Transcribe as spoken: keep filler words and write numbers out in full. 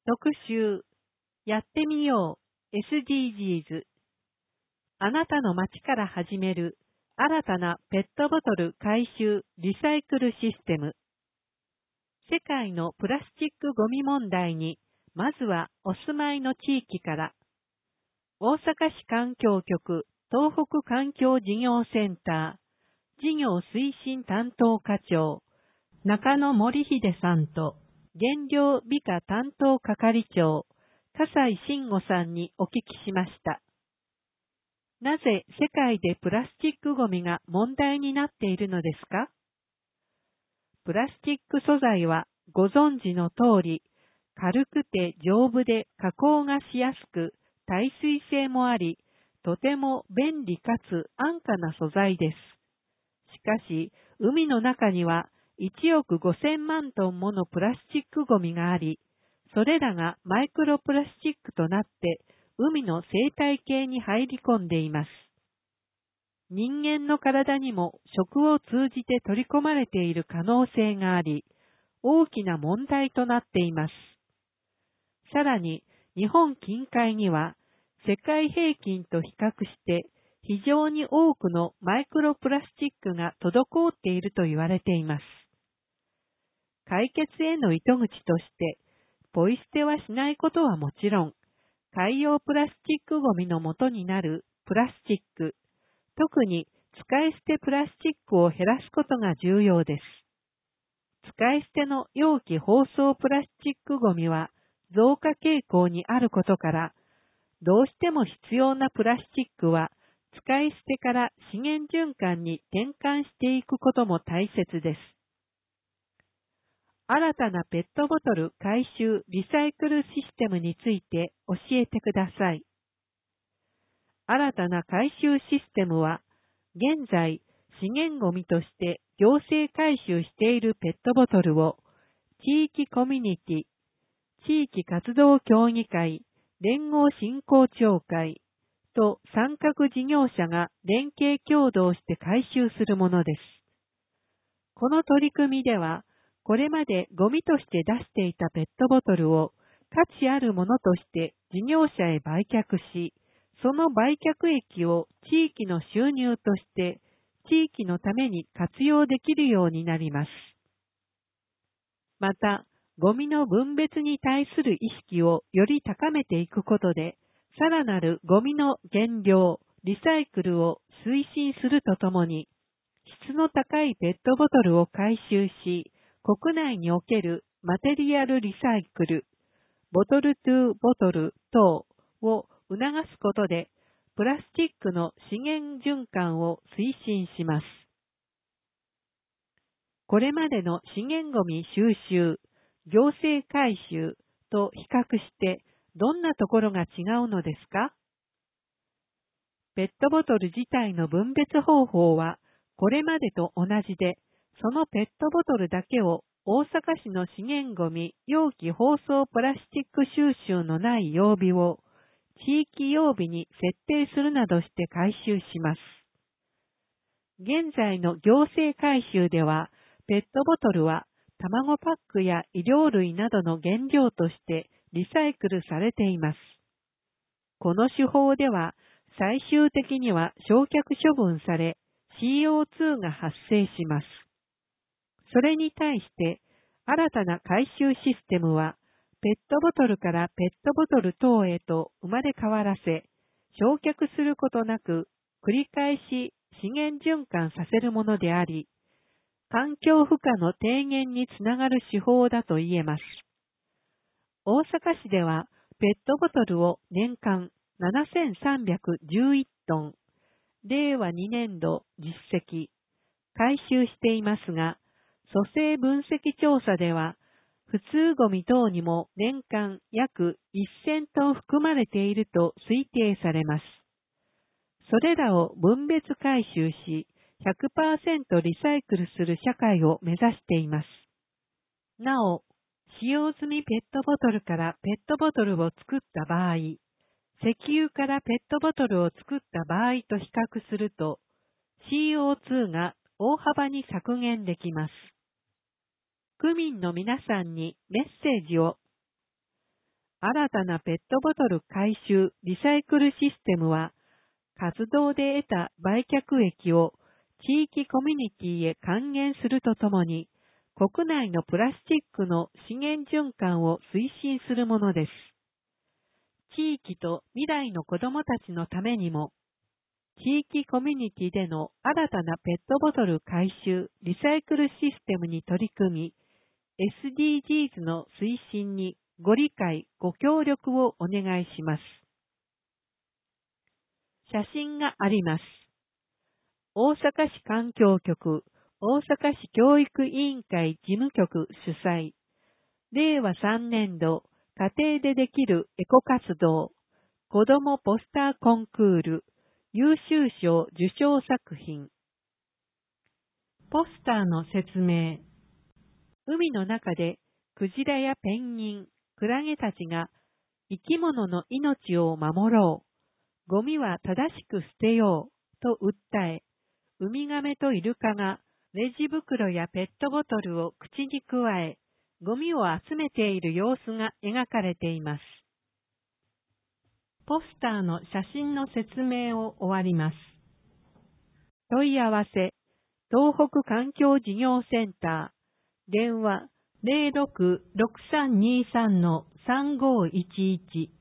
特集、やってみよう エスディージーズ。あなたの街から始める新たなペットボトル回収リサイクルシステム。世界のプラスチックゴミ問題に、まずはお住まいの地域から。大阪市環境局東北環境事業センター事業推進担当課長中野森秀さんと原料美化担当係長笠井慎吾さんにお聞きしました。なぜ世界でプラスチックゴミが問題になっているのですか？プラスチック素材はご存知の通り、軽くて丈夫で加工がしやすく、耐水性もあり、とても便利かつ安価な素材です。しかし、海の中にはいちおくごせんまんトンものプラスチックゴミがあり、それらがマイクロプラスチックとなって海の生態系に入り込んでいます。人間の体にも食を通じて取り込まれている可能性があり、大きな問題となっています。さらに、日本近海には世界平均と比較して非常に多くのマイクロプラスチックが滞っていると言われています。解決への糸口として、ポイ捨てはしないことはもちろん、海洋プラスチックゴミの元になるプラスチック、特に使い捨てプラスチックを減らすことが重要です。使い捨ての容器包装プラスチックゴミは増加傾向にあることから、どうしても必要なプラスチックは使い捨てから資源循環に転換していくことも大切です。新たなペットボトル回収リサイクルシステムについて教えてください。新たな回収システムは、現在資源ゴミとして行政回収しているペットボトルを地域コミュニティ、地域活動協議会、連合振興協会と参画事業者が連携協働して回収するものです。この取り組みでは、これまでゴミとして出していたペットボトルを価値あるものとして事業者へ売却し、その売却益を地域の収入として地域のために活用できるようになります。また、ゴミの分別に対する意識をより高めていくことで、さらなるゴミの減量、リサイクルを推進するとともに、質の高いペットボトルを回収し、国内におけるマテリアルリサイクル、ボトルトゥーボトル等を促すことで、プラスチックの資源循環を推進します。これまでの資源ゴミ収集、行政回収と比較してどんなところが違うのですか？ペットボトル自体の分別方法はこれまでと同じで、そのペットボトルだけを大阪市の資源ゴミ容器包装プラスチック収集のない曜日を地域曜日に設定するなどして回収します。現在の行政回収では、ペットボトルは卵パックや衣料類などの原料としてリサイクルされています。この手法では、最終的には焼却処分され、シーオーツー が発生します。それに対して、新たな回収システムは、ペットボトルからペットボトル等へと生まれ変わらせ、焼却することなく、繰り返し資源循環させるものであり、環境負荷の低減につながる手法だと言えます。大阪市では、ペットボトルを年間ななせんさんびゃくじゅういちトン、れいわにねんど実績、回収していますが、組成分析調査では、普通ゴミ等にも年間約せんトン含まれていると推定されます。それらを分別回収し、ひゃくパーセント リサイクルする社会を目指しています。なお、使用済みペットボトルからペットボトルを作った場合、石油からペットボトルを作った場合と比較すると、シーオーツー が大幅に削減できます。区民の皆さんにメッセージを。 新たなペットボトル回収リサイクルシステムは、活動で得た売却益を地域コミュニティへ還元するとともに、国内のプラスチックの資源循環を推進するものです。地域と未来の子どもたちのためにも、地域コミュニティでの新たなペットボトル回収・リサイクルシステムに取り組み、エスディージーズ の推進にご理解、ご協力をお願いします。写真があります。大阪市環境局、大阪市教育委員会事務局主催、れいわさんねん度家庭でできるエコ活動、子どもポスターコンクール、優秀賞受賞作品。ポスターの説明。海の中でクジラやペンギン、クラゲたちが生き物の命を守ろう、ゴミは正しく捨てようと訴え、ウミガメとイルカがレジ袋やペットボトルを口にくわえ、ゴミを集めている様子が描かれています。ポスターの写真の説明を終わります。問い合わせ、東北環境事業センター、電話 ゼロろく ろくさんにさん さんごいちいち